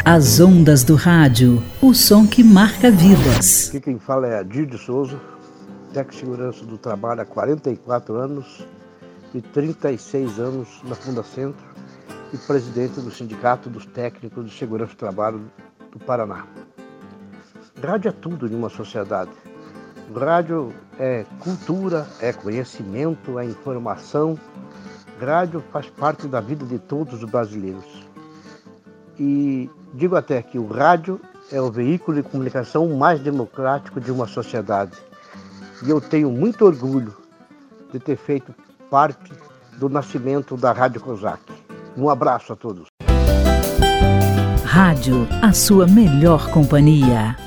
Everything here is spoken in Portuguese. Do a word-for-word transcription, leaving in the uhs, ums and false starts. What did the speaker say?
As ondas do rádio, o som que marca vidas. Aqui quem fala é Adir de Souza, técnico de segurança do trabalho há quarenta e quatro anos e trinta e seis anos na Fundacentro e presidente do Sindicato dos Técnicos de Segurança do Trabalho do Paraná. Rádio é tudo em uma sociedade. O rádio é cultura, é conhecimento, é informação. Rádio faz parte da vida de todos os brasileiros. E digo até que o rádio é o veículo de comunicação mais democrático de uma sociedade. E eu tenho muito orgulho de ter feito parte do nascimento da Rádio COSAC. Um abraço a todos. Rádio, a sua melhor companhia.